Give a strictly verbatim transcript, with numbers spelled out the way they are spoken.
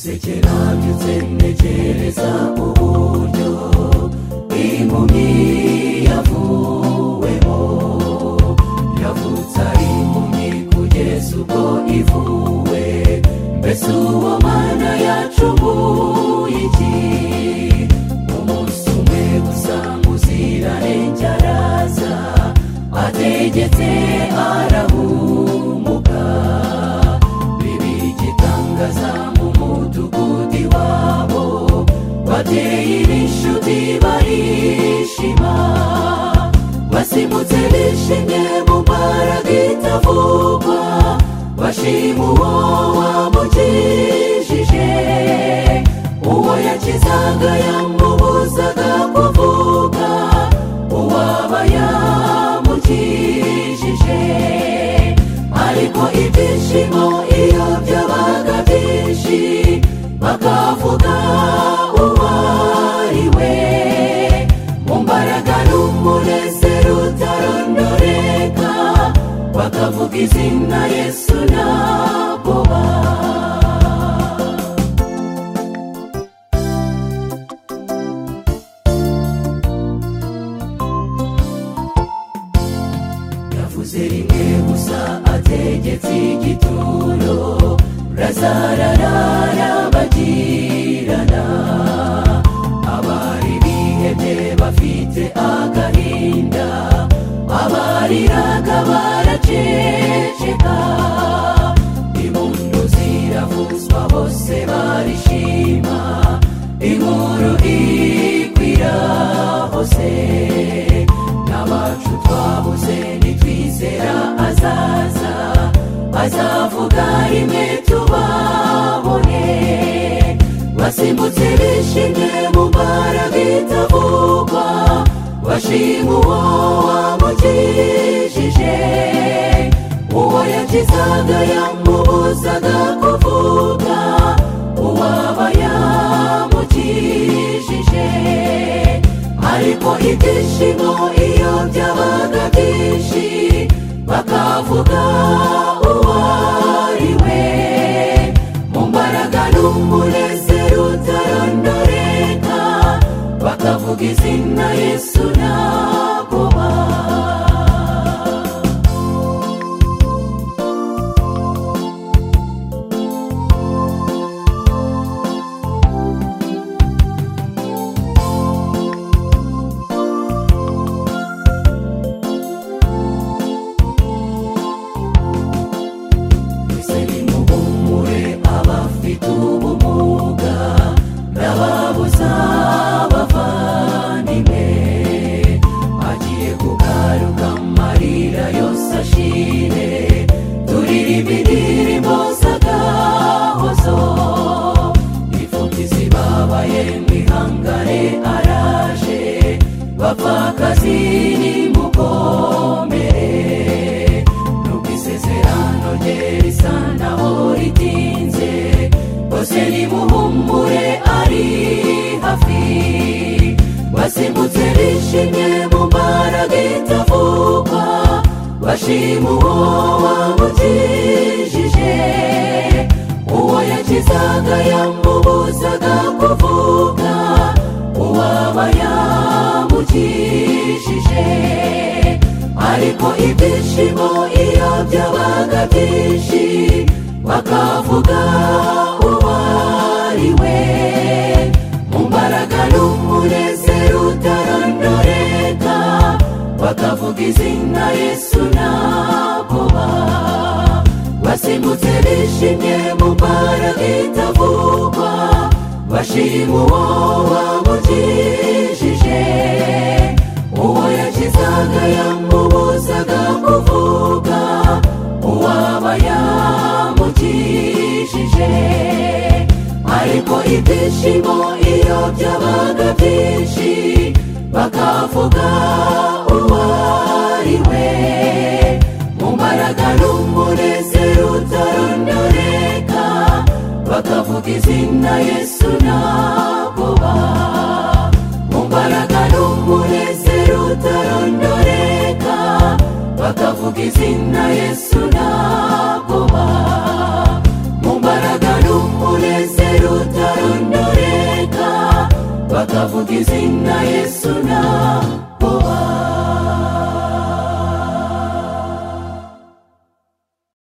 sekera byutse ntekereza uburyo impumyi yavuwemo, yavutse ari impumyi kugeza ubwo ivuwe. Mbese uwo Mana yacumuye iki? Umunsi umwe gusa Muziranenge araza, ategetse arahumuka. Biba igitangaza mu mudugudu iwabo, bateye n'inshuti barishima. Basimbutse bishimye mu mbaraga itavugwa, bashima uwo wamukijije. Uwo yakizaga yamubuzaga kuvuga, uwaba yamukijije. Ariko ibyishimo iyo byabaga byinshi, bakavuga uwo ari we. Mu mbaraga n'umunezero utarondoreka, bakavuga izina Yesu nta bwoba. Yavuze rimwe gusa ategetse igituro, Lazaro arabagirana. Abari bihebye bafite agahinda, abariraga baraceceka. Impundu ziravuzwa bose barishima, inkuru ikwira hose. N'abacu twabuze nitwizera azaza, azavuga rimwe tubabone. Basimbutse bishimye mu mbaraga itavugwa, bashima uwo wamukijije. Uwo yakizaga yamubuzaga kuvuga, uwaba yamukijije. Ariko ibyishimo iyo byabaga byinshi, bakavuga uwo ari we. Mu mbaraga n'umunezero utarondoreka, bakavuga izina Yesu nta bwoba. Mwese nimuhumure abafite ubumuga, ndababuza abavandimwe. Agiye kugaruka amarira yose ashire, turirimba indirimbo z'agahozo. Imfubyi zibabaye mwihangane araje, bapfakazi nimukomere. Nubwo isezerano rye risa naho ritinze, bose nimuhumure ari hafi. Basimbutse bishimye mu mbaraga itavugwa, bashima uwo wamukijije. Uwo yakizaga yamubuzaga kuvuga, uwaba yamukijije. Ariko ibyishimo iyo byabaga byinshi, bakavuga uwo ari we. Mu mbaraga n'umunezero utarondoreka, bakavuga izina Yesu nta bwoba. Basimbutse bishimye mu mbaraga itavugwa, bashima uwo wamukijije. Uwo yakizaga yamubuzaga kuvuga, uwaba yamukijije. Ariko ibyishimo iyo byabaga byinshi, bakavuga uwo ari we. Mu mbaraga n'umunezero utarondoreka, bakavuga izina Yesu nta bwoba. Mu mbaraga n'umunezero utarondoreka, bakavuga izina Yesu nta bwoba. Mu mbaraga n'umunezero bazavuga izina Yesu na